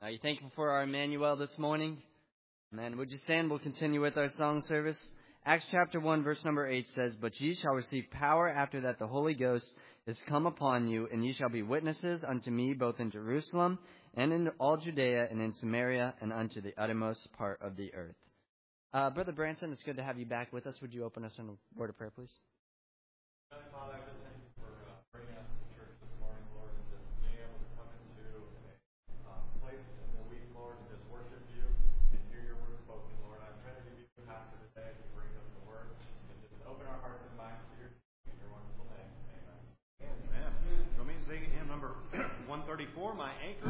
Are you thankful for our Emmanuel this morning? Amen. Would you stand? We'll continue with our song service. Acts chapter 1, verse number 8 says, "But ye shall receive power after that the Holy Ghost is come upon you, and ye shall be witnesses unto me both in Jerusalem and in all Judea and in Samaria and unto the uttermost part of the earth." Brother Branson, it's good to have you back with us. Would you open us in a word of prayer, please? Heavenly Father, I just thank you for bringing us to church this morning, Lord, and just being able to come into a place in the week, Lord, and just worship you and hear your word spoken, Lord. I pray that you be the pastor today as you bring us the word and just open our hearts and minds to your in your wonderful name. Amen. Amen. So me singing hymn number 134, My Anchor.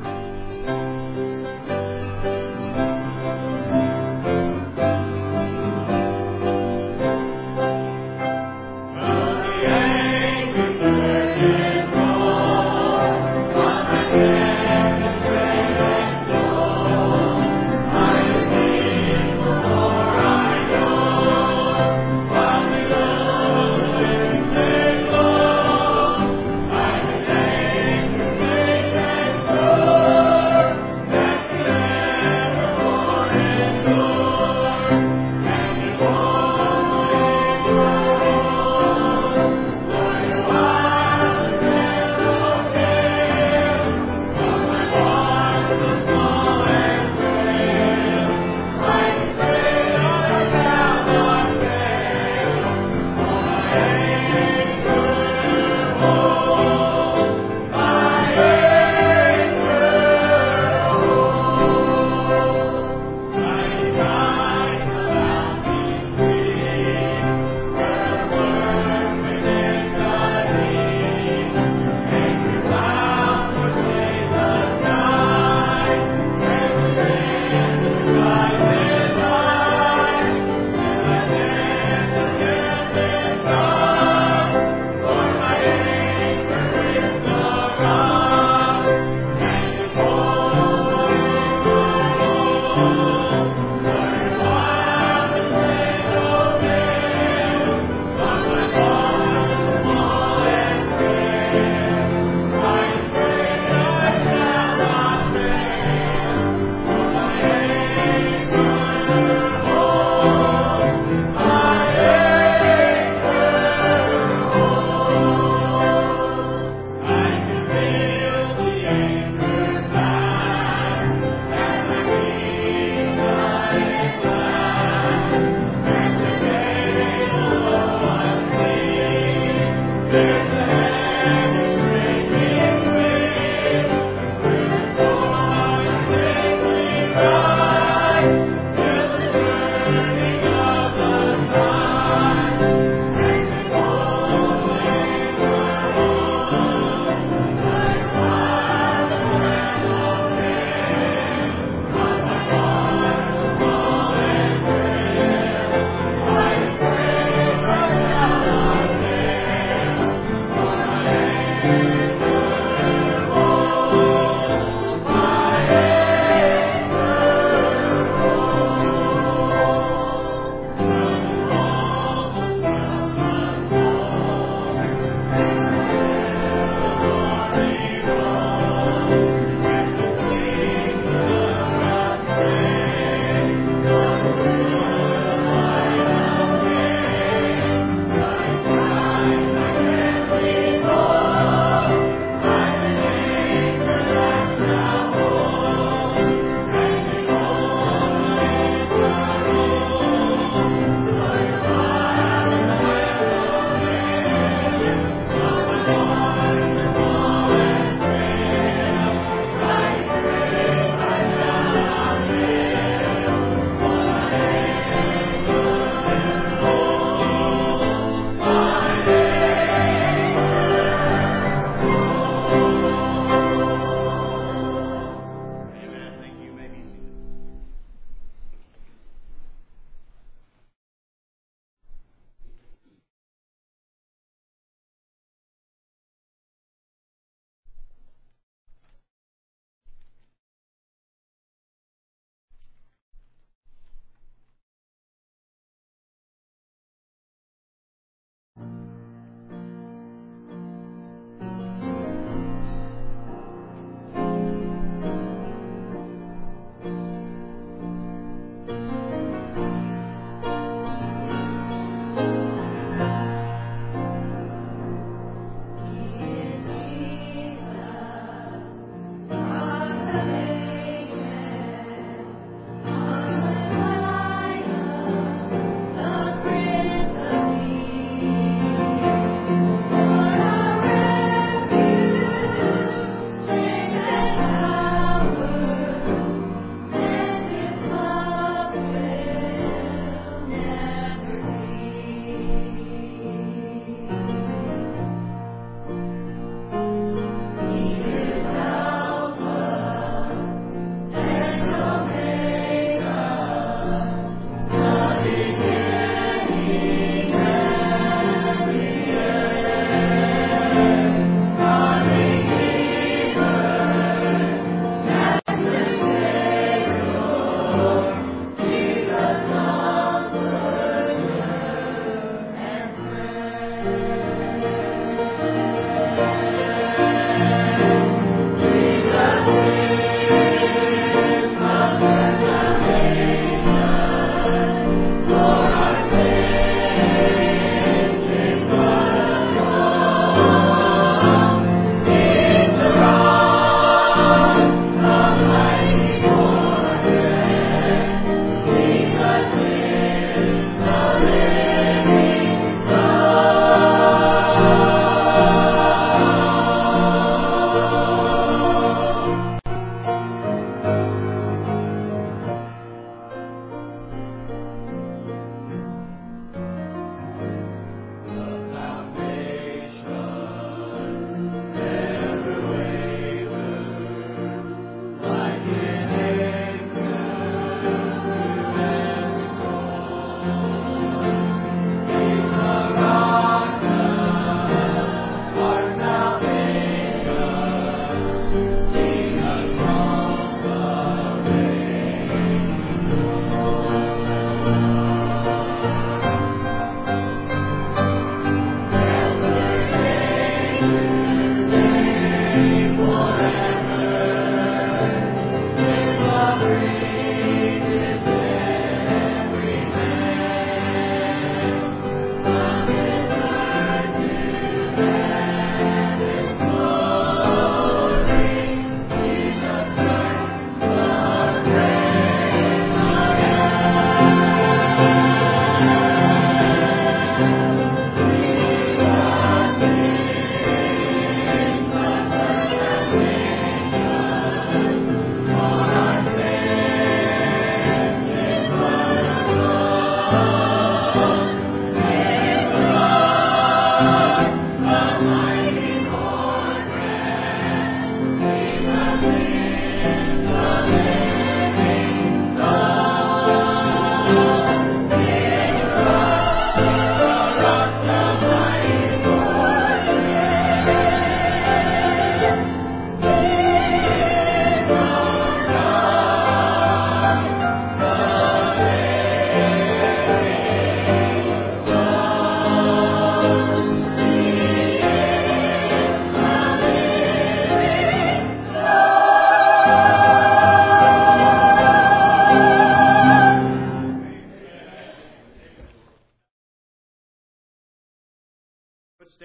The anchor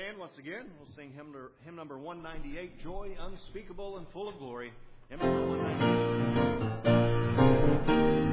stand once again. We'll sing hymn number 198, Joy Unspeakable and Full of Glory. Hymn number 198.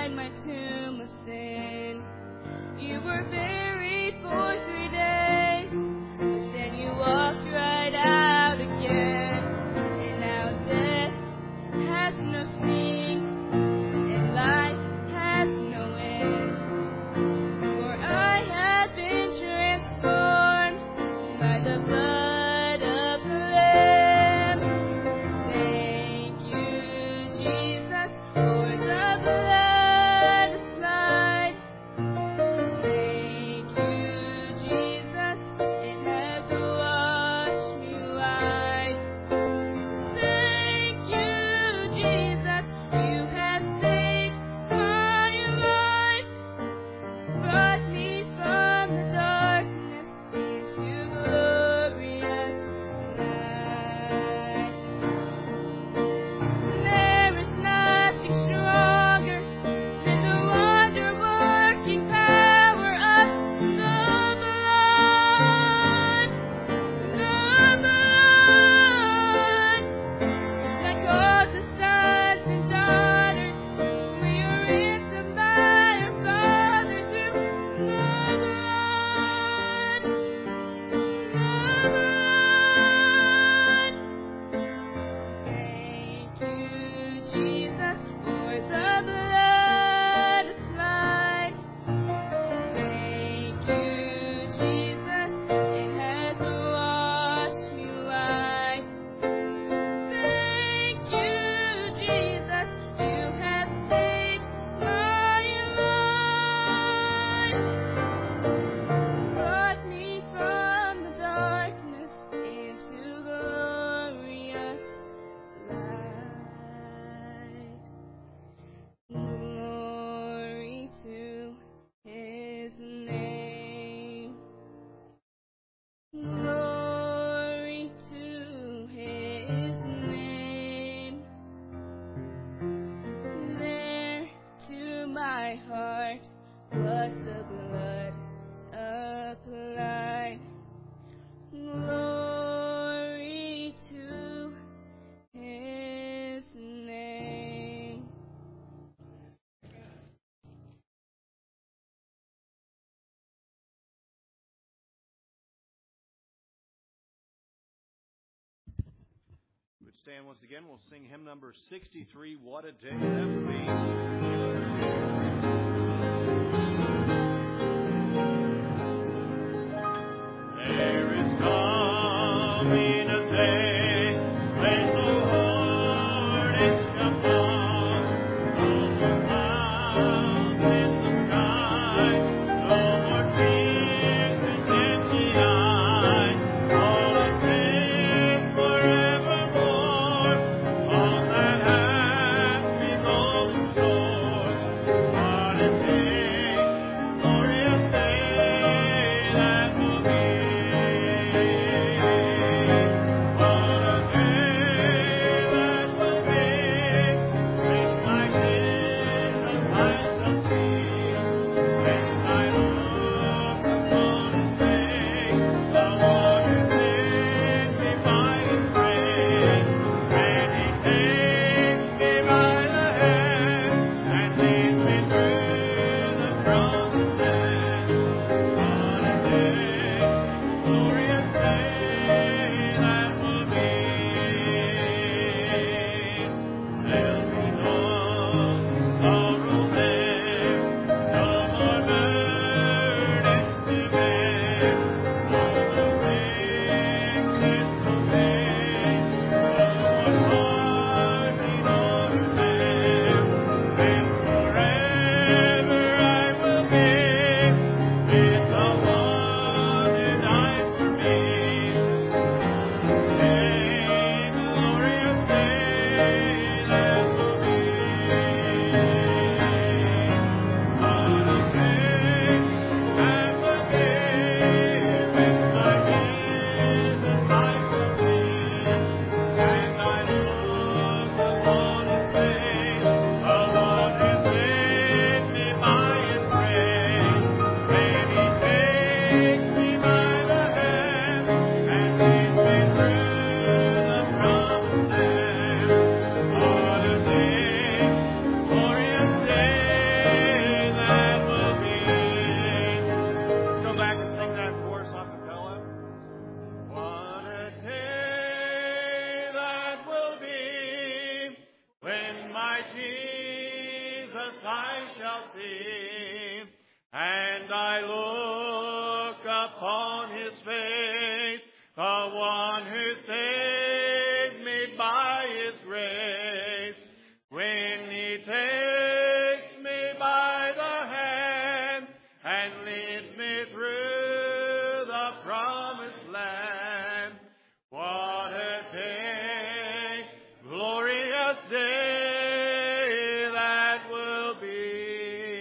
inside my tomb of sin. You were buried for 3 days, but then you walked right out again. And now death has no sting, and life has no end. For I have been transformed by the blood of the Lamb. Thank you, Jesus, for the blood applied. Thank you, Jesus, it has washed me white. Thank you, Jesus, you have saved my life, brought me from the darkness into glorious light. There is nothing stronger than the wonder-working power of the blood. Like all the sons and daughters, we are ransomed by our Father through the blood. Thank you, Jesus, for the blood applied. Thank you, Jesus, it has washed me white. Thank you, Jesus, you have saved my life, brought me from the darkness into glorious light. Glory to His name. Glory to His name. There to my heart was the blood applied. Glory to His name. Would stand once again. We'll sing hymn number 63, What a Day That Will Be. There is coming a day when the Lord is upon. No more clouds in the sky, no more tears and empty eyes. All is safe forevermore. All that has been golden shore. see, and I look upon His face, the one who saved me by His grace. When He takes me by the hand and leads me through the promised land, what a day, glorious day that will be.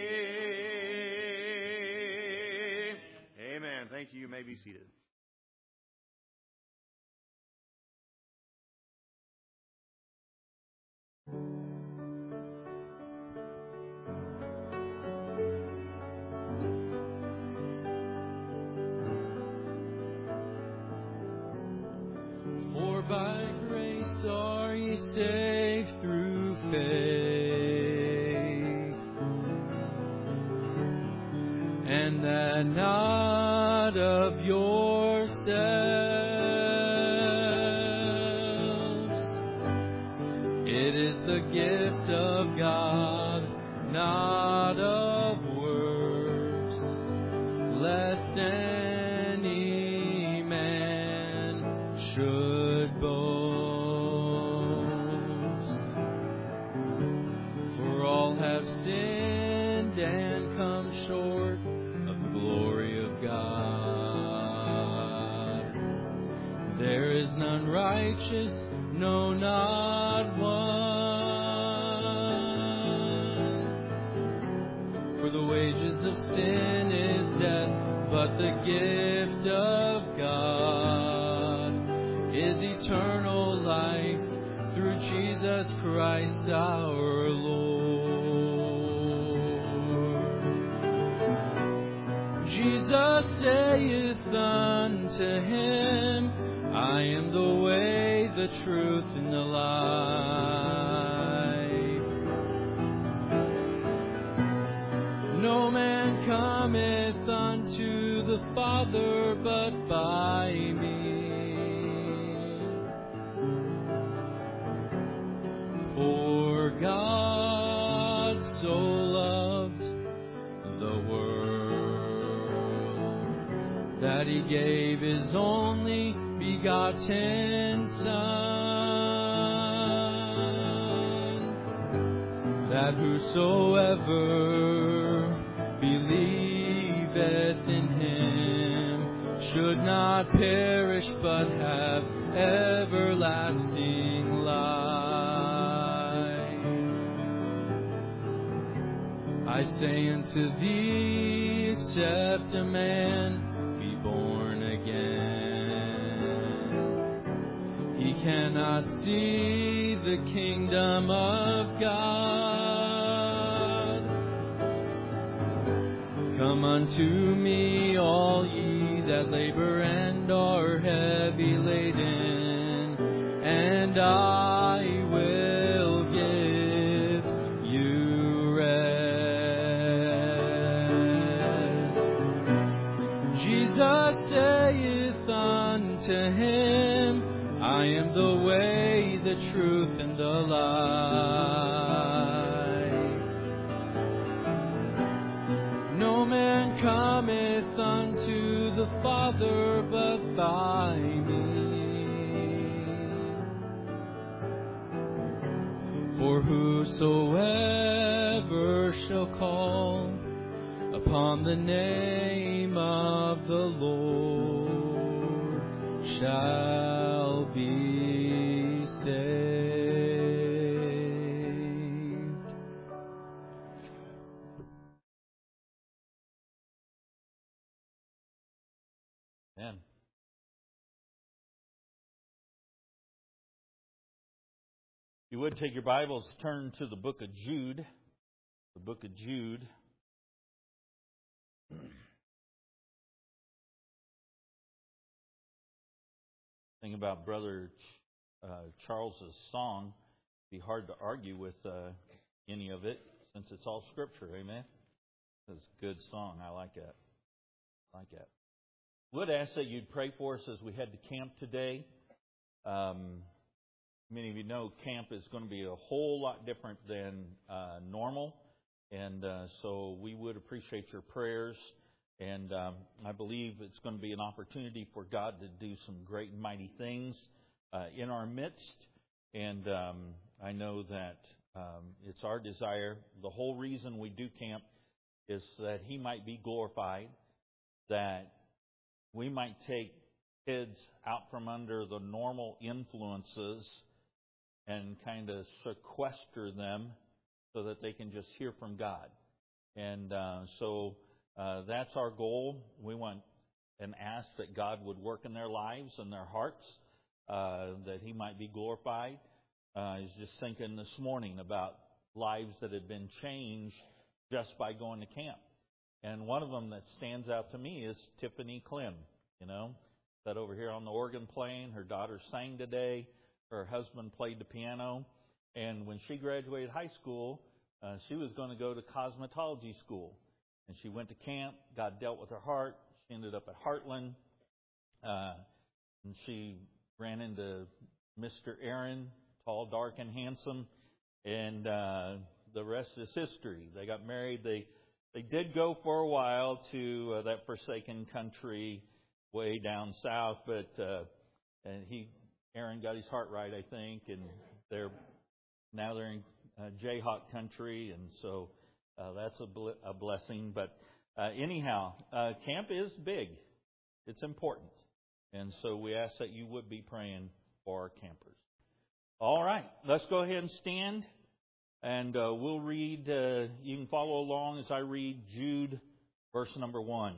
Amen. Thank you. You may be seated. For by grace are ye saved through faith, and that not of yourselves. It is the gift of God, not of works, lest any man should boast. For all have sinned and come short of the glory of God. There is none righteous, no, not one. For the wages of sin is death, but the gift of God is eternal life through Jesus Christ our Lord. Jesus saith unto him, I am the way, the truth, and the life. No man cometh unto the Father but by me. For God so loved the world that He gave His only begotten Son, that whosoever believeth in Him should not perish but have everlasting life. I say unto thee, except a man be born again, he cannot see the kingdom of God. Come unto me, all ye that labor and are heavy laden, and I will give you rest. Jesus saith unto him, I am the way, the truth, and the life. No man cometh unto the Father but by me. For whosoever shall call upon the name of the Lord shall be saved. Amen. You would take your Bibles, turn to the book of Jude. The book of Jude. Think about Brother Charles's song. It'd be hard to argue with any of it since it's all Scripture. Amen. It's a good song. I like that. Would ask that you'd pray for us as we head to camp today. Many of you know camp is going to be a whole lot different than normal. And so we would appreciate your prayers. And I believe it's going to be an opportunity for God to do some great and mighty things in our midst. And I know that it's our desire. The whole reason we do camp is that He might be glorified, that we might take kids out from under the normal influences and kind of sequester them so that they can just hear from God. And so that's our goal. We want and ask that God would work in their lives and their hearts, that He might be glorified. I was just thinking this morning about lives that had been changed just by going to camp. And one of them that stands out to me is Tiffany Clem. Sat over here on the organ playing. Her daughter sang today. Her husband played the piano. And when she graduated high school, she was going to go to cosmetology school. And she went to camp. God dealt with her heart. She ended up at Heartland. And she ran into Mr. Aaron, tall, dark, and handsome. And the rest is history. They got married. They did go for a while to that forsaken country way down south, but Aaron got his heart right, I think, and now they're in Jayhawk country, and so that's a blessing. But anyhow, camp is big; it's important, and so we ask that you would be praying for our campers. All right, let's go ahead and stand. And we'll read, you can follow along as I read Jude, verse number 1.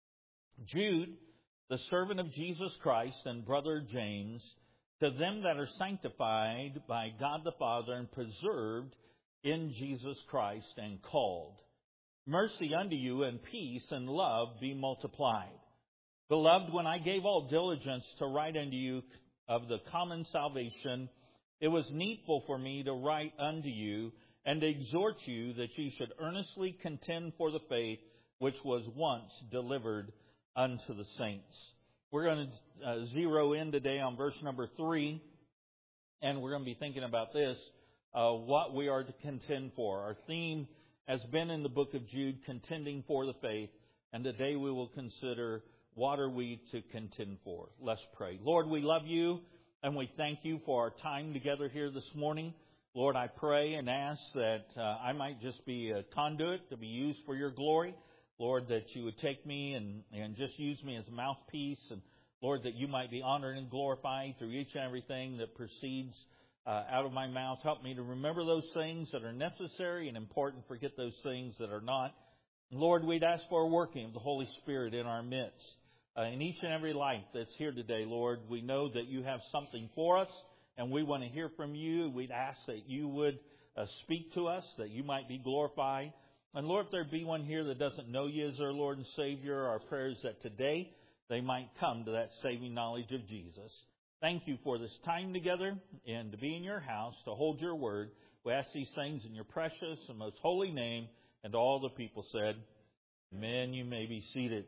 Jude, the servant of Jesus Christ and brother James, to them that are sanctified by God the Father and preserved in Jesus Christ and called. Mercy unto you and peace and love be multiplied. Beloved, when I gave all diligence to write unto you of the common salvation, it was needful for me to write unto you and to exhort you that ye should earnestly contend for the faith which was once delivered unto the saints. We're going to zero in today on verse number 3, and we're going to be thinking about this, what we are to contend for. Our theme has been in the book of Jude, contending for the faith, and today we will consider what are we to contend for. Let's pray. Lord, we love you. And we thank you for our time together here this morning. Lord, I pray and ask that I might just be a conduit to be used for your glory. Lord, that you would take me and just use me as a mouthpiece. And Lord, that you might be honored and glorified through each and everything that proceeds out of my mouth. Help me to remember those things that are necessary and important. Forget those things that are not. Lord, we'd ask for a working of the Holy Spirit in our midst. In each and every life that's here today, Lord, we know that you have something for us, and we want to hear from you. We'd ask that you would speak to us, that you might be glorified. And Lord, if there be one here that doesn't know you as their Lord and Savior, our prayers that today they might come to that saving knowledge of Jesus. Thank you for this time together and to be in your house, to hold your word. We ask these things in your precious and most holy name. And all the people said, Amen. You may be seated.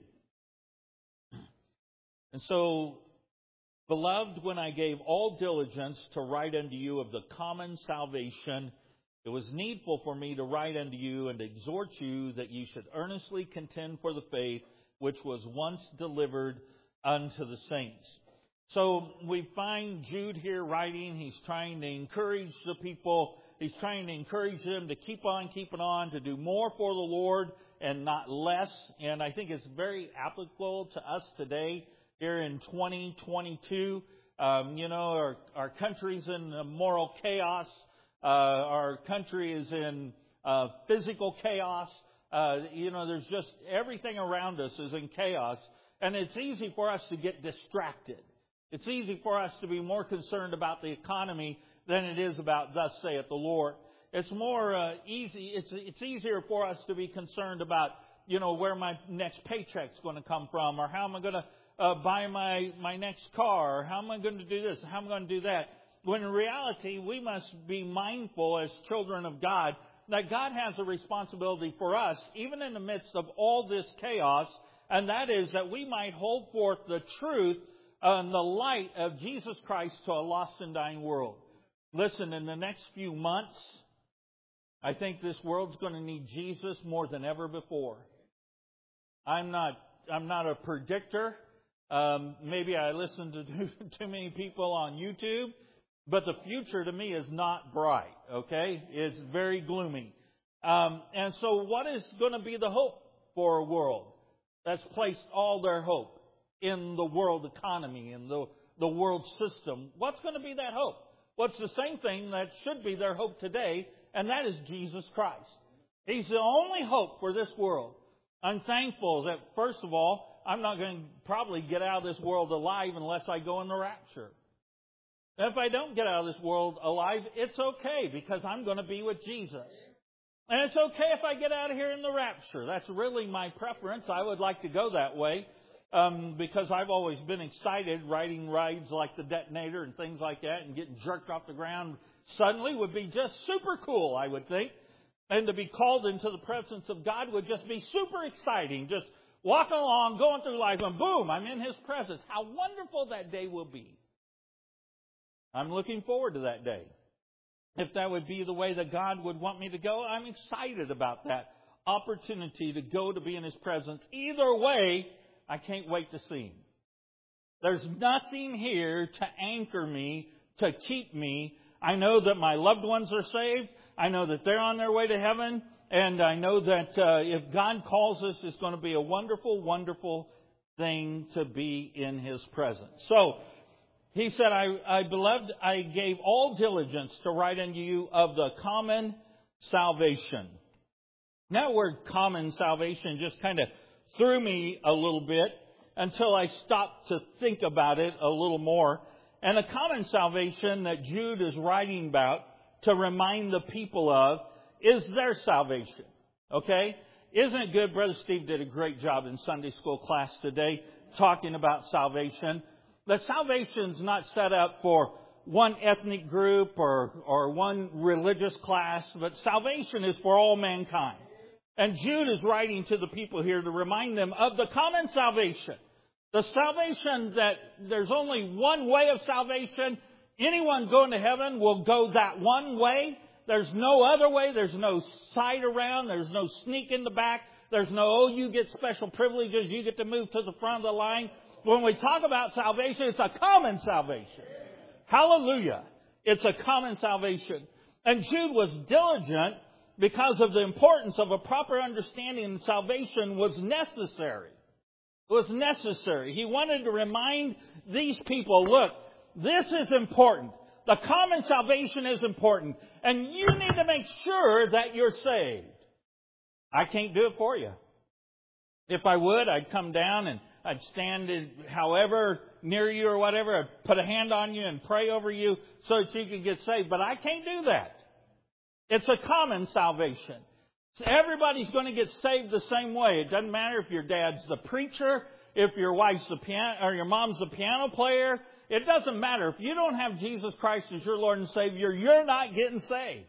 And so, beloved, when I gave all diligence to write unto you of the common salvation, it was needful for me to write unto you and exhort you that you should earnestly contend for the faith which was once delivered unto the saints. So we find Jude here writing. He's trying to encourage the people. He's trying to encourage them to keep on keeping on, to do more for the Lord and not less. And I think it's very applicable to us today. Here in 2022, our country's in moral chaos. Our country is in physical chaos. There's just everything around us is in chaos. And it's easy for us to get distracted. It's easy for us to be more concerned about the economy than it is about thus saith the Lord. It's more easy. It's easier for us to be concerned about, where my next paycheck's going to come from, or how am I going to buy my next car, or how am I going to do this, how am I going to do that. When in reality, we must be mindful as children of God that God has a responsibility for us, even in the midst of all this chaos, and that is that we might hold forth the truth and the light of Jesus Christ to a lost and dying world. Listen, in the next few months, I think this world's going to need Jesus more than ever before. I'm not a predictor. Maybe I listen to too many people on YouTube. But the future to me is not bright, okay? It's very gloomy. And so what is going to be the hope for a world that's placed all their hope in the world economy and the world system? What's going to be that hope? Well, it's the same thing that should be their hope today, and that is Jesus Christ. He's the only hope for this world. I'm thankful that, first of all, I'm not going to probably get out of this world alive unless I go in the rapture. If I don't get out of this world alive, it's okay because I'm going to be with Jesus. And it's okay if I get out of here in the rapture. That's really my preference. I would like to go that way because I've always been excited riding rides like the Detonator and things like that, and getting jerked off the ground suddenly would be just super cool, I would think. And to be called into the presence of God would just be super exciting. Just walking along, going through life, and boom, I'm in His presence. How wonderful that day will be. I'm looking forward to that day. If that would be the way that God would want me to go, I'm excited about that opportunity to go to be in His presence. Either way, I can't wait to see Him. There's nothing here to anchor me, to keep me. I know that my loved ones are saved. I know that they're on their way to heaven. And I know that if God calls us, it's going to be a wonderful, wonderful thing to be in His presence. So, he said, Beloved, I gave all diligence to write unto you of the common salvation. That word common salvation just kind of threw me a little bit until I stopped to think about it a little more. And the common salvation that Jude is writing about to remind the people of is their salvation. Okay? Isn't it good? Brother Steve did a great job in Sunday school class today talking about salvation. That salvation's not set up for one ethnic group or one religious class, but salvation is for all mankind. And Jude is writing to the people here to remind them of the common salvation. The salvation that there's only one way of salvation. Anyone going to heaven will go that one way. There's no other way. There's no side around. There's no sneak in the back. There's no, you get special privileges. You get to move to the front of the line. When we talk about salvation, it's a common salvation. Hallelujah. It's a common salvation. And Jude was diligent because of the importance of a proper understanding that salvation was necessary. It was necessary. He wanted to remind these people, look, this is important. The common salvation is important. And you need to make sure that you're saved. I can't do it for you. If I would, I'd come down and I'd stand however near you or whatever. I'd put a hand on you and pray over you so that you could get saved. But I can't do that. It's a common salvation. So everybody's going to get saved the same way. It doesn't matter if your dad's the preacher, if your wife's the piano, or your mom's the piano player. It doesn't matter. If you don't have Jesus Christ as your Lord and Savior, you're not getting saved.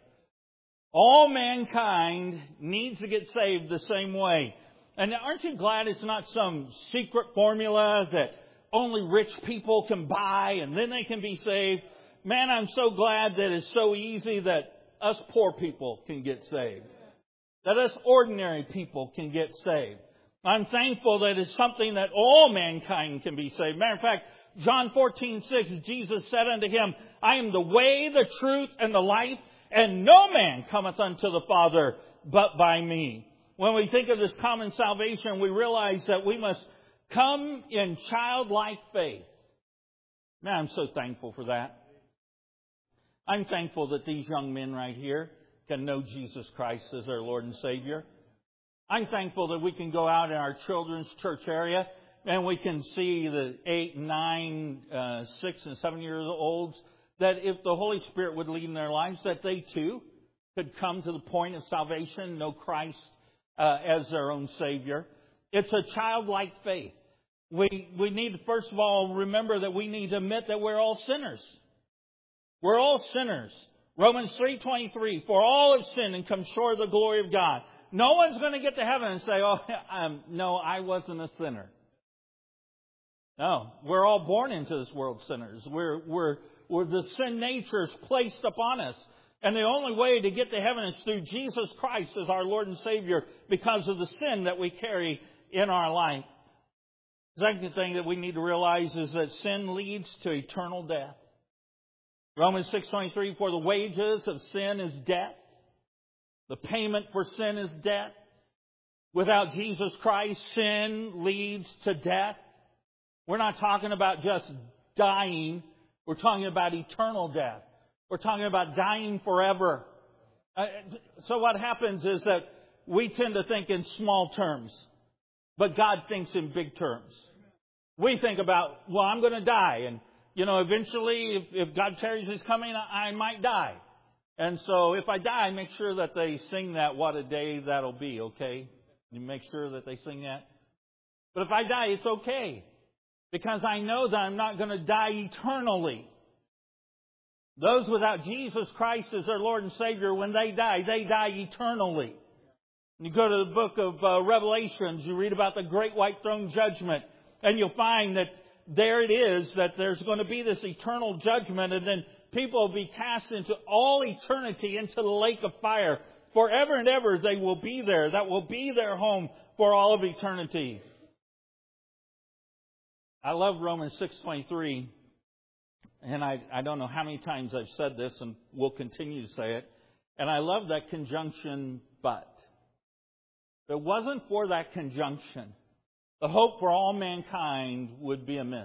All mankind needs to get saved the same way. And aren't you glad it's not some secret formula that only rich people can buy and then they can be saved? Man, I'm so glad that it's so easy that us poor people can get saved. That us ordinary people can get saved. I'm thankful that it's something that all mankind can be saved. Matter of fact, John 14:6, Jesus said unto him, I am the way, the truth, and the life, and no man cometh unto the Father but by me. When we think of this common salvation, we realize that we must come in childlike faith. Man, I'm so thankful for that. I'm thankful that these young men right here can know Jesus Christ as their Lord and Savior. I'm thankful that we can go out in our children's church area and we can see the 8, 9, 6, and 7 year olds that if the Holy Spirit would lead in their lives, that they too could come to the point of salvation, know Christ as their own Savior. It's a childlike faith. We need to, first of all, remember that we need to admit that we're all sinners. We're all sinners. Romans 3:23, for all have sinned and come short of the glory of God. No one's going to get to heaven and say, no, I wasn't a sinner. No, we're all born into this world sinners. We're the sin nature is placed upon us. And the only way to get to heaven is through Jesus Christ as our Lord and Savior because of the sin that we carry in our life. The second thing that we need to realize is that sin leads to eternal death. Romans 6:23, for the wages of sin is death. The payment for sin is death. Without Jesus Christ, sin leads to death. We're not talking about just dying. We're talking about eternal death. We're talking about dying forever. So what happens is that we tend to think in small terms, but God thinks in big terms. We think about, well, I'm going to die, and eventually, if God tarries His coming, I might die. And so if I die, make sure that they sing that, what a day that'll be, okay? You make sure that they sing that. But if I die, it's okay. Because I know that I'm not going to die eternally. Those without Jesus Christ as their Lord and Savior, when they die eternally. You go to the book of Revelations, you read about the great white throne judgment, and you'll find that there it is, that there's going to be this eternal judgment, and then people will be cast into all eternity into the lake of fire. Forever and ever they will be there. That will be their home for all of eternity. I love Romans 6:23. And I don't know how many times I've said this, and will continue to say it. And I love that conjunction, but. If it wasn't for that conjunction, the hope for all mankind would be amiss.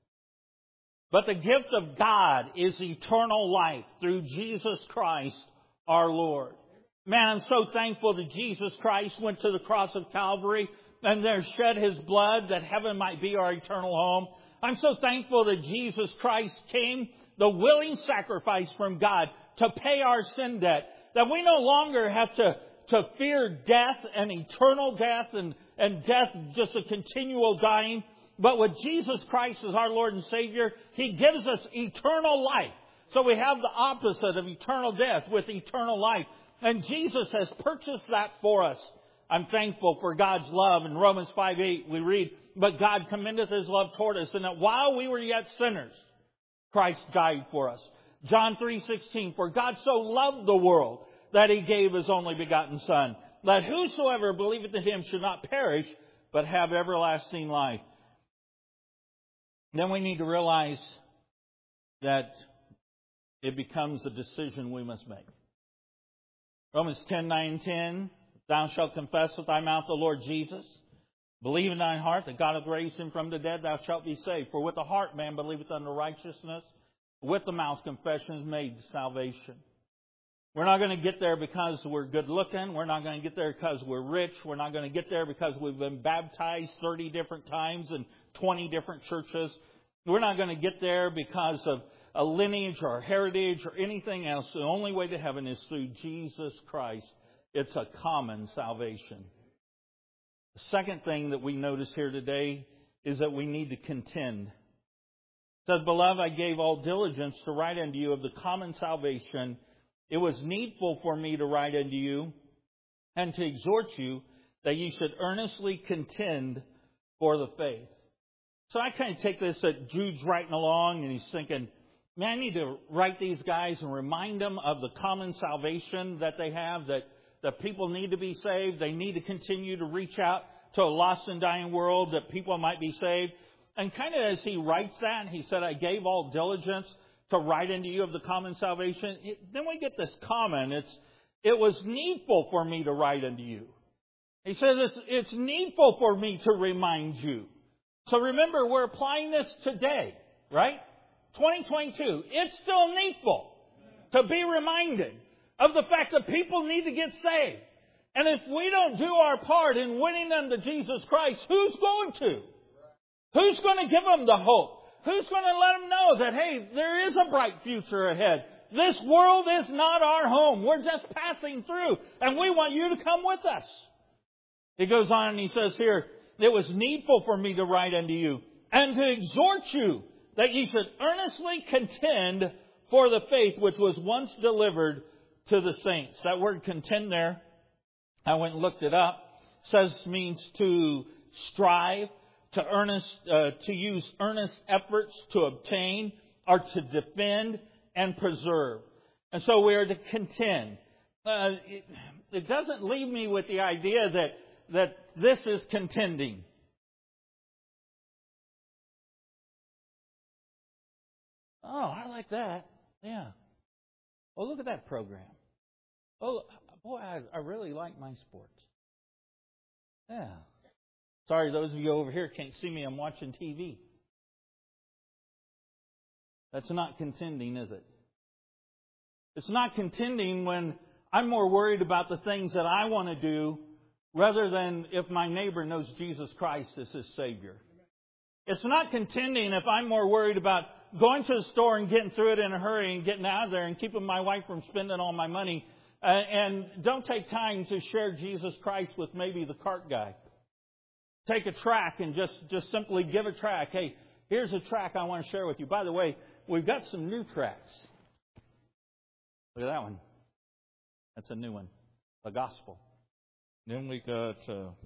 But the gift of God is eternal life through Jesus Christ our Lord. Man, I'm so thankful that Jesus Christ went to the cross of Calvary and there shed His blood that heaven might be our eternal home. I'm so thankful that Jesus Christ came, the willing sacrifice from God, to pay our sin debt. That we no longer have to fear death and eternal death and death, just a continual dying. But with Jesus Christ as our Lord and Savior, He gives us eternal life. So we have the opposite of eternal death with eternal life. And Jesus has purchased that for us. I'm thankful for God's love. In Romans 5:8 we read, but God commendeth His love toward us, and that while we were yet sinners, Christ died for us. John 3:16, for God so loved the world that He gave His only begotten Son, that whosoever believeth in Him should not perish, but have everlasting life. Then we need to realize that it becomes a decision we must make. Romans 10:9-10, thou shalt confess with thy mouth the Lord Jesus, believe in thine heart that God hath raised Him from the dead, thou shalt be saved. For with the heart man believeth unto righteousness, with the mouth confession is made to salvation. We're not going to get there because we're good looking. We're not going to get there because we're rich. We're not going to get there because we've been baptized 30 different times in 20 different churches. We're not going to get there because of a lineage or heritage or anything else. The only way to heaven is through Jesus Christ. It's a common salvation. The second thing that we notice here today is that we need to contend. It says, beloved, I gave all diligence to write unto you of the common salvation. It was needful for me to write unto you and to exhort you that ye should earnestly contend for the faith. So I kind of take this that Jude's writing along and he's thinking, man, I need to write these guys and remind them of the common salvation that they have, that people need to be saved. They need to continue to reach out to a lost and dying world, that people might be saved. And kind of as he writes that, he said, I gave all diligence to write unto you of the common salvation. Then we get this comment. It was needful for me to write unto you. He says it's needful for me to remind you. So remember, we're applying this today, right? 2022. It's still needful to be reminded of the fact that people need to get saved. And if we don't do our part in winning them to Jesus Christ, who's going to? Who's going to give them the hope? Who's going to let them know that, hey, there is a bright future ahead? This world is not our home. We're just passing through, and we want you to come with us. He goes on and he says here, it was needful for me to write unto you and to exhort you that ye should earnestly contend for the faith which was once delivered to the saints. That word contend there, I went and looked it up. Says means to strive, to use earnest efforts to obtain or to defend and preserve. And so we are to contend. It doesn't leave me with the idea that this is contending. Oh, I like that. Yeah. Oh, look at that program. Oh, boy, I really like my sports. Yeah. Sorry, those of you over here can't see me. I'm watching TV. That's not contending, is it? It's not contending when I'm more worried about the things that I want to do rather than if my neighbor knows Jesus Christ as his Savior. It's not contending if I'm more worried about going to the store and getting through it in a hurry and getting out of there and keeping my wife from spending all my money and don't take time to share Jesus Christ with maybe the cart guy. Take a track and just simply give a track. Hey, here's a track I want to share with you. By the way, we've got some new tracks. Look at that one. That's a new one. The gospel. Then we got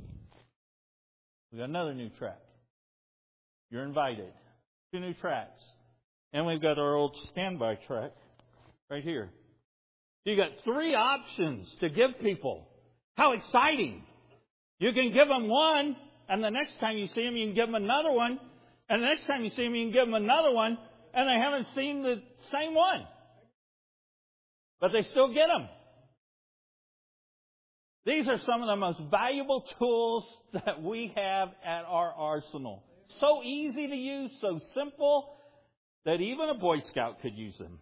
another new track. You're invited. 2 new tracks. And we've got our old standby track right here. You got 3 options to give people. How exciting. You can give them one, and the next time you see them, you can give them another one. And the next time you see them, you can give them another one, and they haven't seen the same one. But they still get them. These are some of the most valuable tools that we have at our arsenal. So easy to use, so simple, that even a Boy Scout could use them.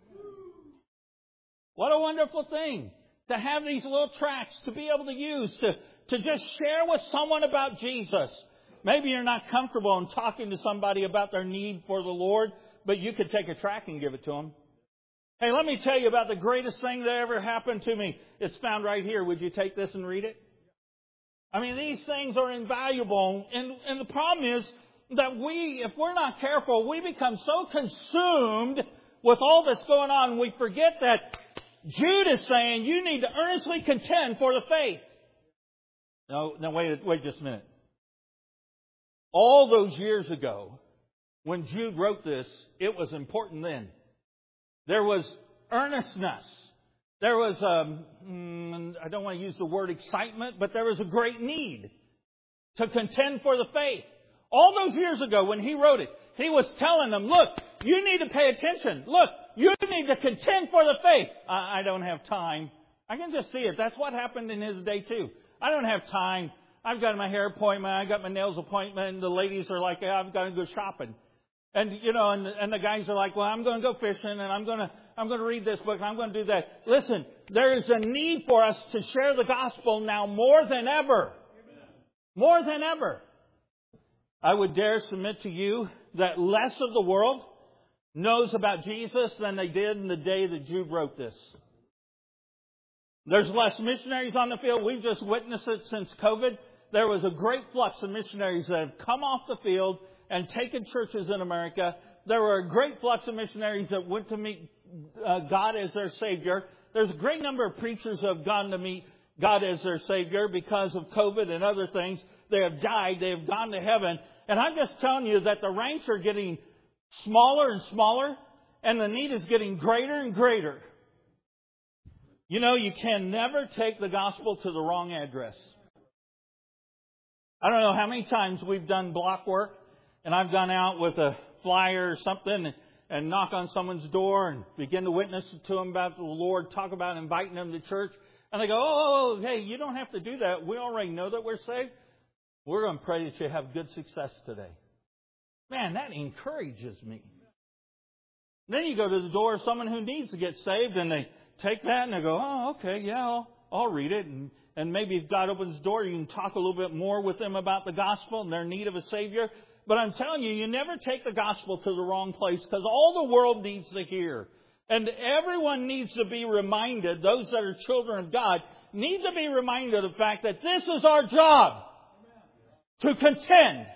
What a wonderful thing to have these little tracts to be able to use, to just share with someone about Jesus. Maybe you're not comfortable in talking to somebody about their need for the Lord, but you could take a tract and give it to them. Hey, let me tell you about the greatest thing that ever happened to me. It's found right here. Would you take this and read it? I mean, these things are invaluable. And the problem is that if we're not careful, we become so consumed with all that's going on, we forget that Jude is saying you need to earnestly contend for the faith. No, wait just a minute. All those years ago, when Jude wrote this, it was important then. There was earnestness. There was, I don't want to use the word excitement, but there was a great need to contend for the faith. All those years ago when he wrote it, he was telling them, look, you need to pay attention. Look, you need to contend for the faith. I don't have time. I can just see it. That's what happened in his day too. I don't have time. I've got my hair appointment. I got my nails appointment. And the ladies are like, I've got to go shopping. And, and the guys are like, well, I'm going to go fishing and I'm going to read this book and I'm going to do that. Listen, there is a need for us to share the gospel now more than ever. More than ever. I would dare submit to you that less of the world knows about Jesus than they did in the day that Jude wrote this. There's less missionaries on the field. We've just witnessed it since COVID. There was a great flux of missionaries that have come off the field and taken churches in America. There were a great flux of missionaries that went to meet God as their Savior. There's a great number of preachers who have gone to meet God as their Savior because of COVID and other things. They have died. They have gone to heaven. And I'm just telling you that the ranks are getting smaller and smaller, and the need is getting greater and greater. You know, you can never take the gospel to the wrong address. I don't know how many times we've done block work, and I've gone out with a flyer or something and knock on someone's door and begin to witness to them about the Lord, talk about inviting them to church. And they go, oh, hey, you don't have to do that. We already know that we're saved. We're going to pray that you have good success today. Man, that encourages me. Then you go to the door of someone who needs to get saved, and they take that and they go, oh, okay, yeah, I'll read it. And maybe if God opens the door, you can talk a little bit more with them about the gospel and their need of a Savior. But I'm telling you, you never take the gospel to the wrong place, because all the world needs to hear. And everyone needs to be reminded, those that are children of God, need to be reminded of the fact that this is our job. To contend.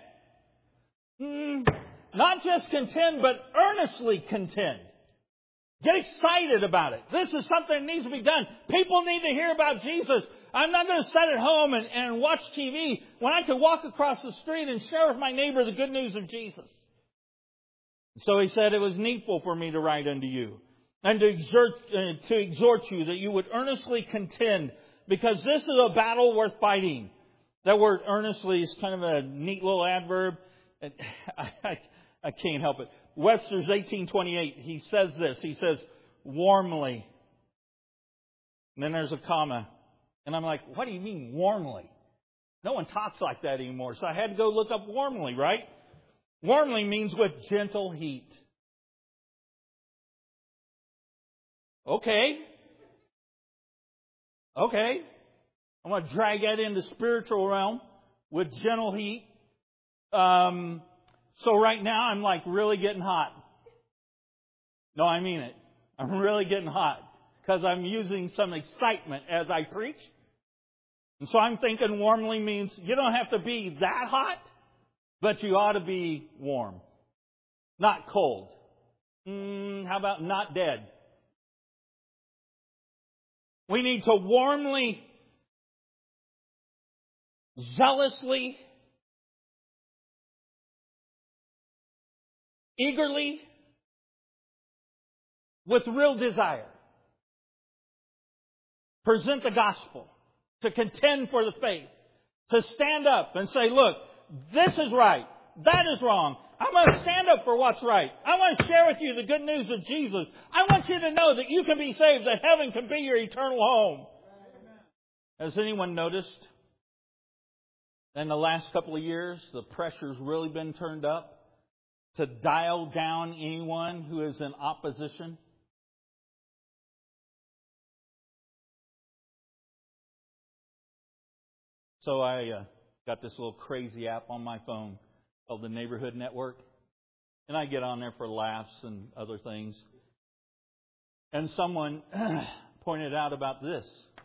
Not just contend, but earnestly contend. Get excited about it. This is something that needs to be done. People need to hear about Jesus. I'm not going to sit at home and watch TV when I could walk across the street and share with my neighbor the good news of Jesus. So he said, it was needful for me to write unto you. and to exhort you that you would earnestly contend, because this is a battle worth fighting. That word earnestly is kind of a neat little adverb. I can't help it. Webster's 1828, he says this. He says, warmly. And then there's a comma. And I'm like, what do you mean warmly? No one talks like that anymore. So I had to go look up warmly, right? Warmly means with gentle heat. Okay. I'm going to drag that into spiritual realm with gentle heat. So right now I'm like really getting hot. No, I mean it. I'm really getting hot because I'm using some excitement as I preach. And so I'm thinking warmly means you don't have to be that hot, but you ought to be warm. Not cold. How about not dead? We need to warmly, zealously, eagerly, with real desire, present the gospel, to contend for the faith, to stand up and say, look, this is right, that is wrong. I'm going to stand up for what's right. I want to share with you the good news of Jesus. I want you to know that you can be saved, that heaven can be your eternal home. Has anyone noticed in the last couple of years the pressure's really been turned up to dial down anyone who is in opposition? So I got this little crazy app on my phone called the Neighborhood Network. And I get on there for laughs and other things. And someone pointed out about this.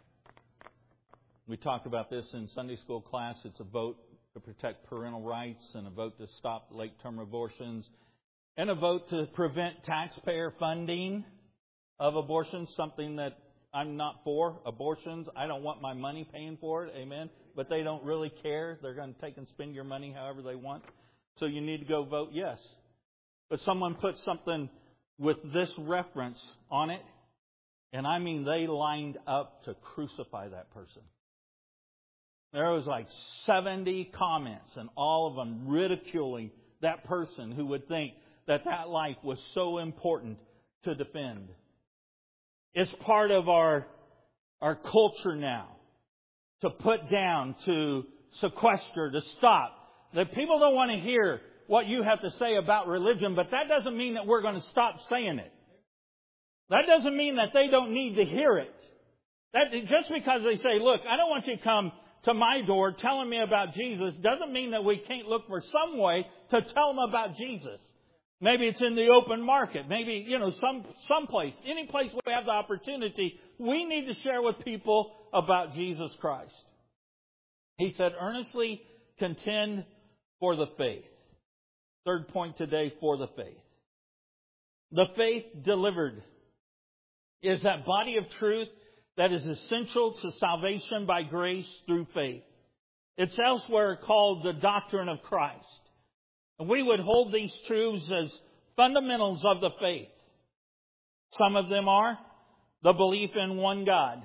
We talked about this in Sunday school class. It's a vote to protect parental rights and a vote to stop late-term abortions and a vote to prevent taxpayer funding of abortions, something that I'm not for. Abortions, I don't want my money paying for it, amen? But they don't really care. They're going to take and spend your money however they want. So you need to go vote yes. But someone put something with this reference on it, and I mean they lined up to crucify that person. There was like 70 comments, and all of them ridiculing that person who would think that that life was so important to defend. It's part of our culture now to put down, to sequester, to stop. That people don't want to hear what you have to say about religion, but that doesn't mean that we're going to stop saying it. That doesn't mean that they don't need to hear it. That just because they say, look, I don't want you to come to my door telling me about Jesus, doesn't mean that we can't look for some way to tell them about Jesus. Maybe it's in the open market. Maybe, some place. Any place we have the opportunity, we need to share with people about Jesus Christ. He said, earnestly contend for the faith. Third point today, for the faith. The faith delivered is that body of truth that is essential to salvation by grace through faith. It's elsewhere called the doctrine of Christ. And we would hold these truths as fundamentals of the faith. Some of them are the belief in one God,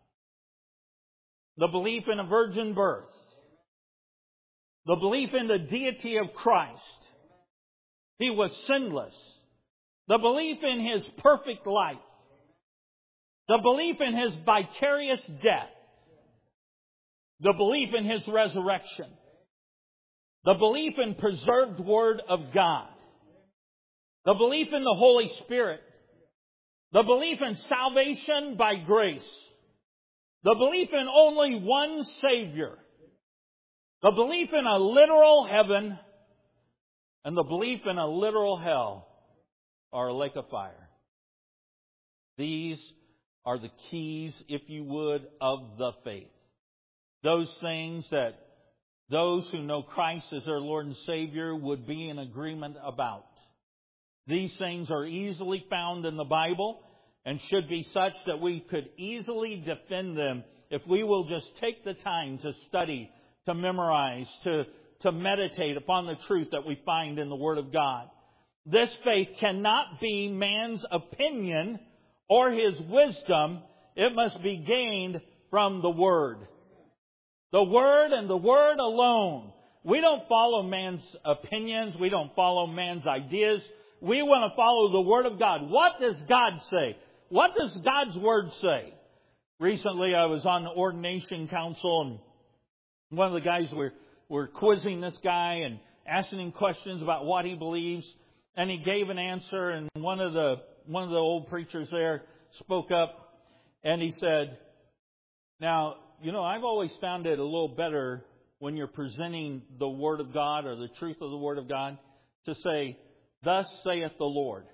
the belief in a virgin birth, the belief in the deity of Christ. He was sinless. The belief in His perfect life. The belief in His vicarious death. The belief in His resurrection. The belief in preserved Word of God. The belief in the Holy Spirit. The belief in salvation by grace. The belief in only one Savior. The belief in a literal heaven. And the belief in a literal hell or a lake of fire. These are the keys, if you would, of the faith. Those things that those who know Christ as their Lord and Savior would be in agreement about. These things are easily found in the Bible and should be such that we could easily defend them if we will just take the time to study, to memorize, to meditate upon the truth that we find in the Word of God. This faith cannot be man's opinion or His wisdom, it must be gained from the Word. The Word and the Word alone. We don't follow man's opinions. We don't follow man's ideas. We want to follow the Word of God. What does God say? What does God's Word say? Recently, I was on the ordination council, and one of the guys were quizzing this guy and asking him questions about what he believes. And he gave an answer, and one of the old preachers there spoke up, and he said, "Now, I've always found it a little better when you're presenting the Word of God or the truth of the Word of God to say, 'Thus saith the Lord.'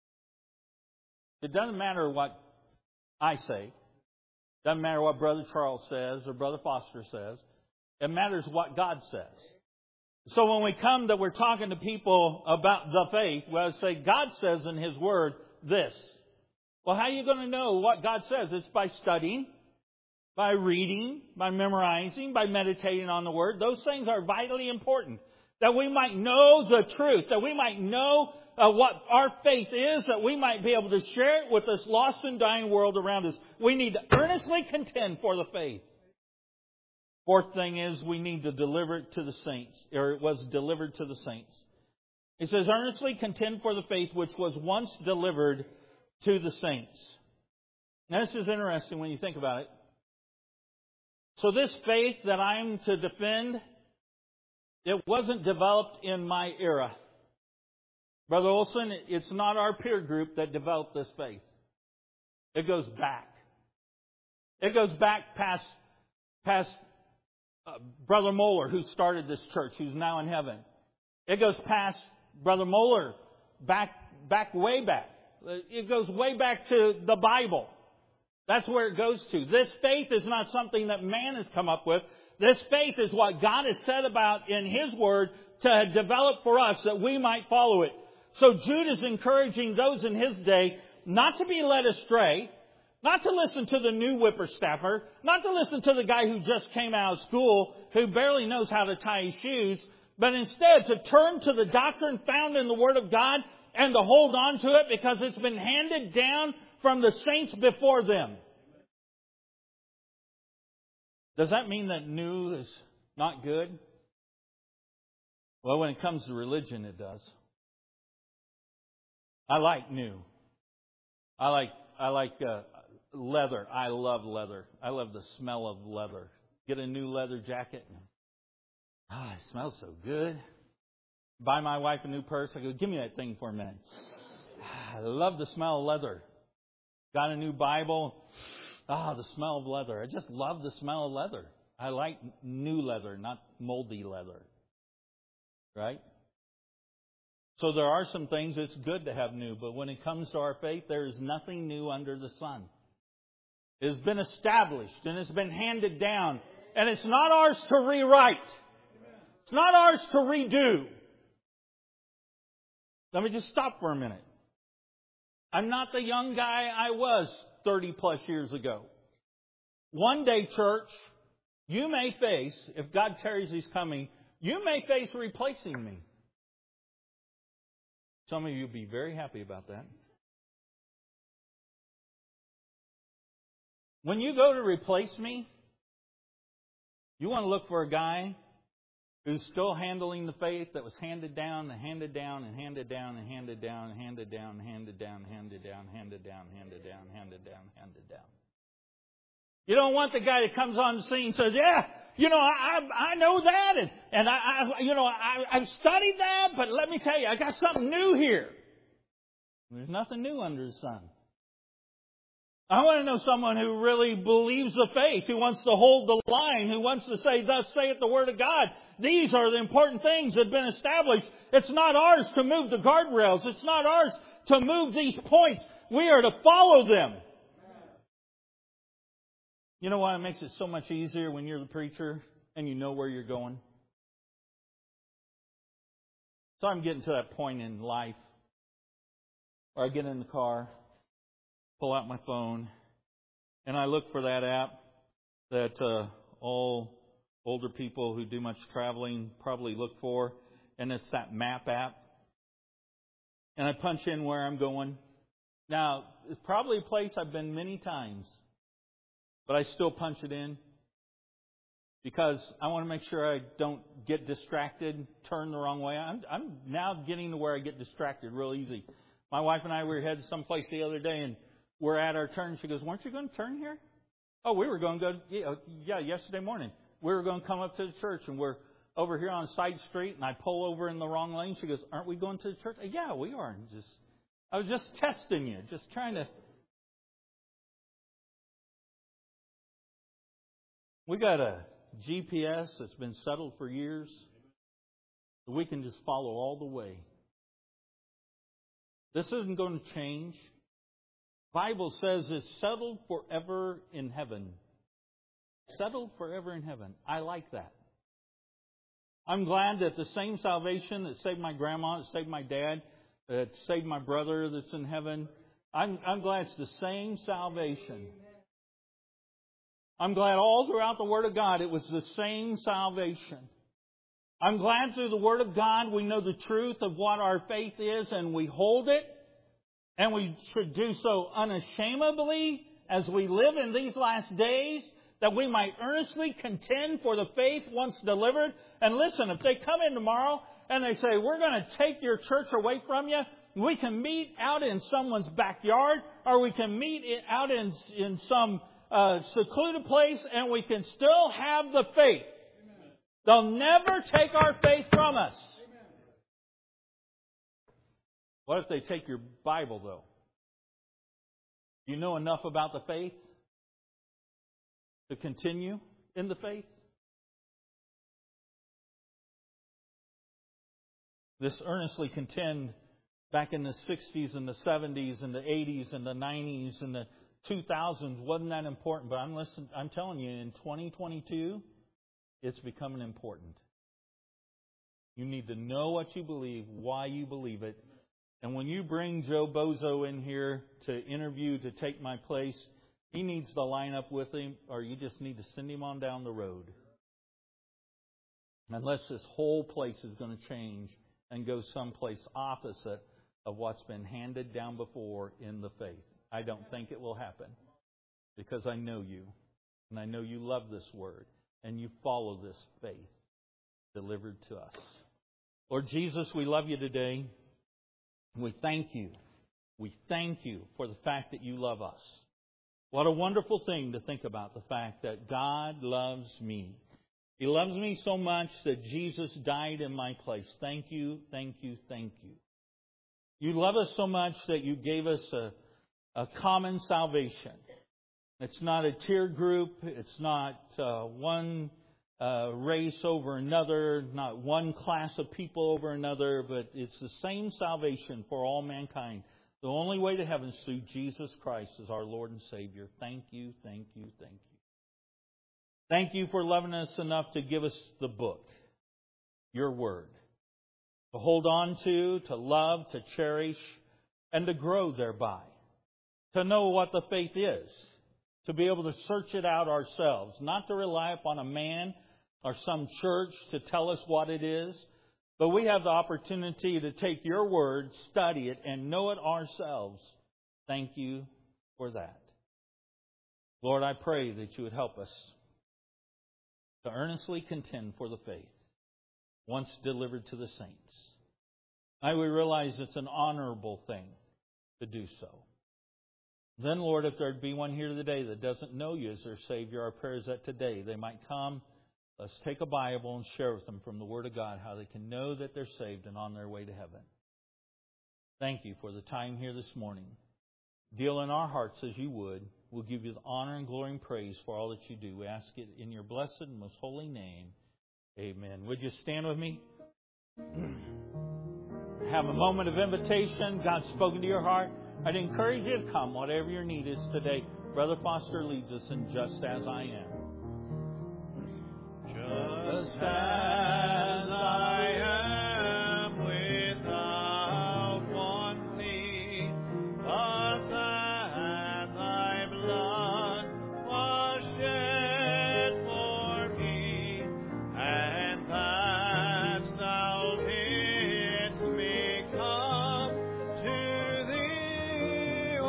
It doesn't matter what I say. It doesn't matter what Brother Charles says or Brother Foster says. It matters what God says." So when we come that we're talking to people about the faith, we ought to say, God says in His Word this. Well, how are you going to know what God says? It's by studying, by reading, by memorizing, by meditating on the Word. Those things are vitally important. That we might know the truth, that we might know what our faith is, that we might be able to share it with this lost and dying world around us. We need to earnestly contend for the faith. Fourth thing is we need to deliver it to the saints, or it was delivered to the saints. It says, earnestly contend for the faith which was once delivered to the saints. Now this is interesting when you think about it. So this faith that I'm to defend, it wasn't developed in my era. Brother Olson, it's not our peer group that developed this faith. It goes back. It goes back past Brother Moeller, who started this church, who's now in heaven. It goes past Brother Moeller, way back. It goes way back to the Bible. That's where it goes to. This faith is not something that man has come up with. This faith is what God has said about in His Word to develop for us that we might follow it. So Jude is encouraging those in his day not to be led astray, not to listen to the new whippersnapper, not to listen to the guy who just came out of school, who barely knows how to tie his shoes, but instead to turn to the doctrine found in the Word of God and to hold on to it because it's been handed down from the saints before them. Does that mean that new is not good? Well, when it comes to religion, it does. I like new. I like leather. I love leather. I love the smell of leather. Get a new leather jacket. It smells so good. Buy my wife a new purse. I go, give me that thing for a minute. I love the smell of leather. Got a new Bible. The smell of leather. I just love the smell of leather. I like new leather, not moldy leather. Right? So there are some things it's good to have new, but when it comes to our faith, there is nothing new under the sun. It has been established and it's been handed down, and it's not ours to rewrite. It's not ours to redo. Let me just stop for a minute. I'm not the young guy I was 30 plus years ago. One day, church, you may face, if God tarries His coming, you may face replacing me. Some of you will be very happy about that. When you go to replace me, you want to look for a guy who's still handling the faith that was handed down and handed down and handed down and handed down and handed down and handed down, handed down, handed down, handed down, handed down, handed down. You don't want the guy that comes on the scene and says, yeah, I know that, and I've studied that, but let me tell you, I got something new here. There's nothing new under the sun. I want to know someone who really believes the faith, who wants to hold the line, who wants to say, thus saith the Word of God. These are the important things that have been established. It's not ours to move the guardrails. It's not ours to move these points. We are to follow them. You know why it makes it so much easier when you're the preacher and you know where you're going? So I'm getting to that point in life where I get in the car, pull out my phone, and I look for that app that all older people who do much traveling probably look for, and it's that map app. And I punch in where I'm going, Now, it's probably a place I've been many times, but I still punch it in because I want to make sure I don't get distracted, turn the wrong way. I'm now getting to where I get distracted real easy. My wife and I were headed someplace the other day, and we're at our turn. She goes, "Weren't you going to turn here?" "Oh, we were going to go, yeah, yesterday morning. We were going to come up to the church, and we're over here on side street, and I pull over in the wrong lane." She goes, "Aren't we going to the church?" "Yeah, we are." And I was just testing you, just trying to. We got a GPS that's been settled for years. We can just follow all the way. This isn't going to change. The Bible says it's settled forever in heaven. Settled forever in heaven. I like that. I'm glad that the same salvation that saved my grandma, that saved my dad, that saved my brother that's in heaven, I'm glad it's the same salvation. I'm glad all throughout the Word of God it was the same salvation. I'm glad through the Word of God we know the truth of what our faith is and we hold it. And we should do so unashamedly as we live in these last days, that we might earnestly contend for the faith once delivered. And listen, if they come in tomorrow and they say, "We're going to take your church away from you," we can meet out in someone's backyard, or we can meet out in some secluded place, and we can still have the faith. They'll never take our faith from us. What if they take your Bible, though? Do you know enough about the faith to continue in the faith? This earnestly contend back in the 60s and the 70s and the 80s and the 90s and the 2000s wasn't that important. But I'm telling you, in 2022, it's becoming important. You need to know what you believe, why you believe it. And when you bring Joe Bozo in here to interview to take my place, he needs to line up with him, or you just need to send him on down the road. Unless this whole place is going to change and go someplace opposite of what's been handed down before in the faith. I don't think it will happen, because I know you, and I know you love this Word, and you follow this faith delivered to us. Lord Jesus, we love you today. We thank you. We thank you for the fact that you love us. What a wonderful thing to think about, the fact that God loves me. He loves me so much that Jesus died in my place. Thank you, thank you, thank you. You love us so much that you gave us a common salvation. It's not a tier group. It's not one race over another, not one class of people over another, but it's the same salvation for all mankind. The only way to heaven is through Jesus Christ as our Lord and Savior. Thank you, thank you, thank you. Thank you for loving us enough to give us the book, your Word, to hold on to love, to cherish, and to grow thereby. To know what the faith is, to be able to search it out ourselves, not to rely upon a man or some church to tell us what it is, but we have the opportunity to take your Word, study it, and know it ourselves. Thank you for that. Lord, I pray that you would help us to earnestly contend for the faith once delivered to the saints. I will realize it's an honorable thing to do so. Then, Lord, if there'd be one here today that doesn't know you as their Savior, our prayer is that today they might come. Let's take a Bible and share with them from the Word of God how they can know that they're saved and on their way to heaven. Thank you for the time here this morning. Deal in our hearts as you would. We'll give you the honor and glory and praise for all that you do. We ask it in your blessed and most holy name. Amen. Would you stand with me? Have a moment of invitation. God's spoken to your heart. I'd encourage you to come, whatever your need is today. Brother Foster leads us in Just As I Am. Just as I am, without one plea, but that thy blood was shed for me, and that thou bidst me come to thee,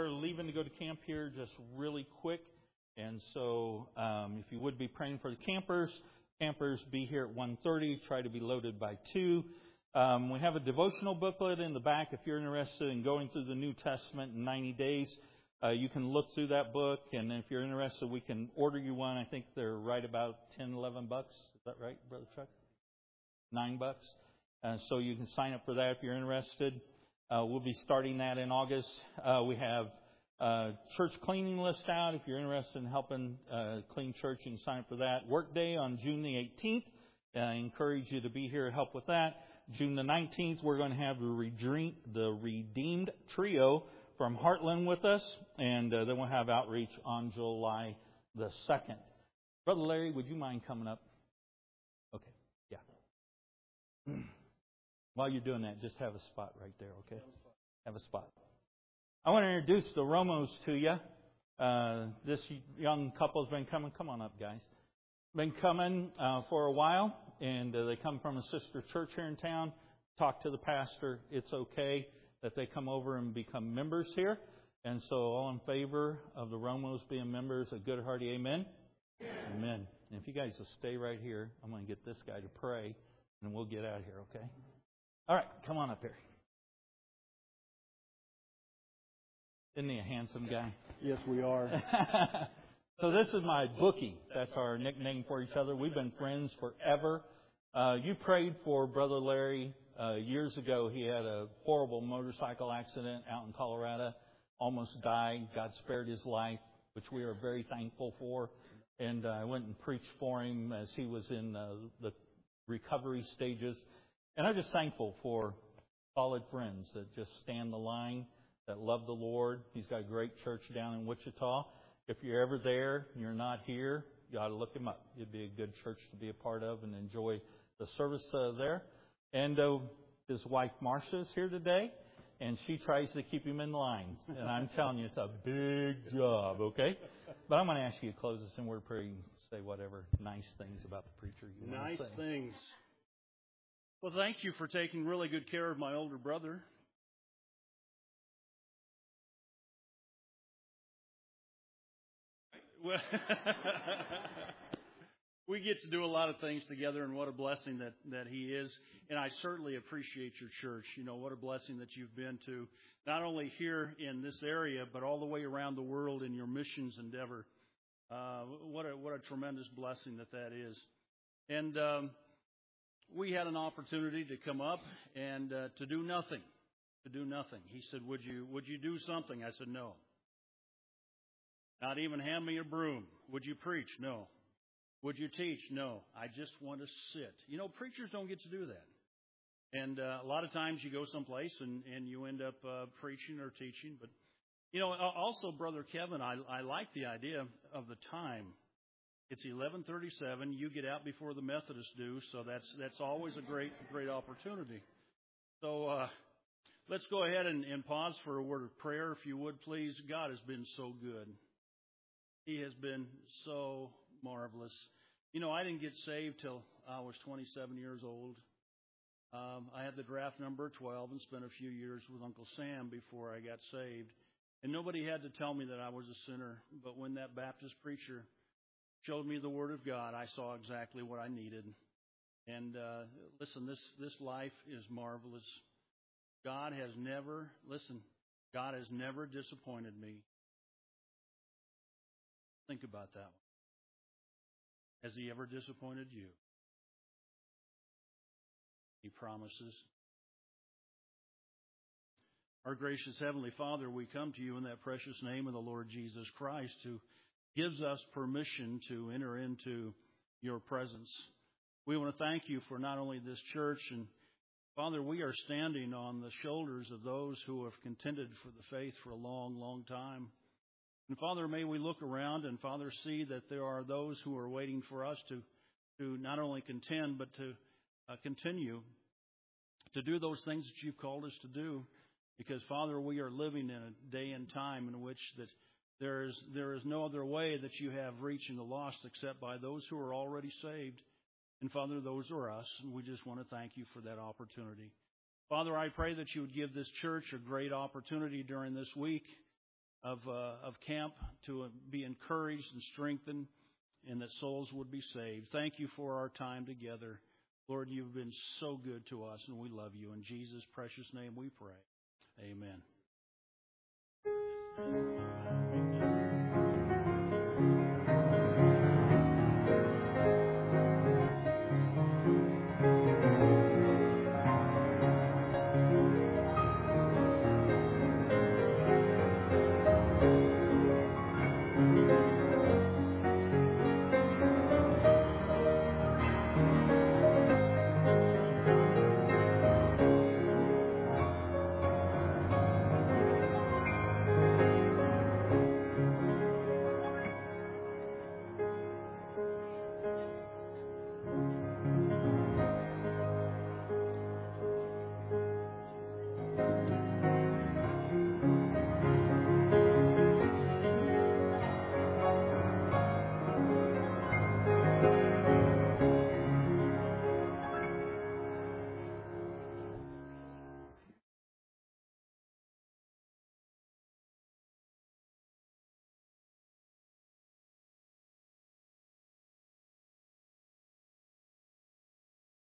are leaving to go to camp here just really quick. And so if you would be praying for the campers be here at 1:30. Try to be loaded by 2. We have a devotional booklet in the back. If you're interested in going through the New Testament in 90 days, you can look through that book. And if you're interested, we can order you one. I think they're right about $10, $11. Is that right, Brother Chuck? $9. So you can sign up for that if you're interested. We'll be starting that in August. We have church cleaning list out. If you're interested in helping clean church, you can sign up for that. Workday on June the 18th. I encourage you to be here to help with that. June the 19th, we're going to have the Redeemed Trio from Heartland with us. And then we'll have outreach on July the 2nd. Brother Larry, would you mind coming up? Okay, yeah. While you're doing that, just have a spot right there, okay? Have a spot. I want to introduce the Romos to you. This young couple has been coming. Come on up, guys. Been coming for a while, and they come from a sister church here in town. Talk to the pastor. It's okay that they come over and become members here. And so all in favor of the Romos being members, a good hearty amen? Amen. And if you guys will stay right here, I'm going to get this guy to pray, and we'll get out of here, okay? All right, come on up here. Isn't he a handsome guy? Yes, we are. So this is my bookie. That's our nickname for each other. We've been friends forever. You prayed for Brother Larry years ago. He had a horrible motorcycle accident out in Colorado. Almost died. God spared his life, which we are very thankful for. And I went and preached for him as he was in the recovery stages. And I'm just thankful for solid friends that just stand the line, that love the Lord. He's got a great church down in Wichita. If you're ever there and you're not here, you ought to look him up. It'd be a good church to be a part of and enjoy the service there. And his wife Marcia is here today, and she tries to keep him in line. And I'm telling you, it's a big job, okay? But I'm going to ask you to close this in word of prayer. You can say whatever nice things about the preacher you want to say. Nice things. Well, thank you for taking really good care of my older brother. Well, we get to do a lot of things together, and what a blessing that he is. And I certainly appreciate your church. You know, what a blessing that you've been to, not only here in this area, but all the way around the world in your missions endeavor. What a tremendous blessing that is. And we had an opportunity to come up and to do nothing. He said, would you do something? I said, no. Not even hand me a broom. Would you preach? No. Would you teach? No. I just want to sit. You know, preachers don't get to do that. And a lot of times you go someplace and you end up preaching or teaching. But, you know, also, Brother Kevin, I like the idea of the time. It's 11:37. You get out before the Methodists do, so that's always a great opportunity. So let's go ahead and pause for a word of prayer, if you would, please. God has been so good. He has been so marvelous. You know, I didn't get saved till I was 27 years old. I had the draft number 12 and spent a few years with Uncle Sam before I got saved. And nobody had to tell me that I was a sinner. But when that Baptist preacher showed me the Word of God, I saw exactly what I needed. And listen, this life is marvelous. God has never disappointed me. Think about that one. Has He ever disappointed you? He promises. Our gracious Heavenly Father, we come to you in that precious name of the Lord Jesus Christ, who gives us permission to enter into your presence. We want to thank you for not only this church, and Father, we are standing on the shoulders of those who have contended for the faith for a long, long time. And Father, may we look around and, Father, see that there are those who are waiting for us to not only contend, but to continue to do those things that you've called us to do. Because, Father, we are living in a day and time in which that there is no other way that you have reaching the lost except by those who are already saved. And, Father, those are us. And we just want to thank you for that opportunity. Father, I pray that you would give this church a great opportunity during this week of camp to be encouraged and strengthened, and that souls would be saved. Thank you for our time together. Lord, you've been so good to us, and we love you. In Jesus' precious name we pray. Amen.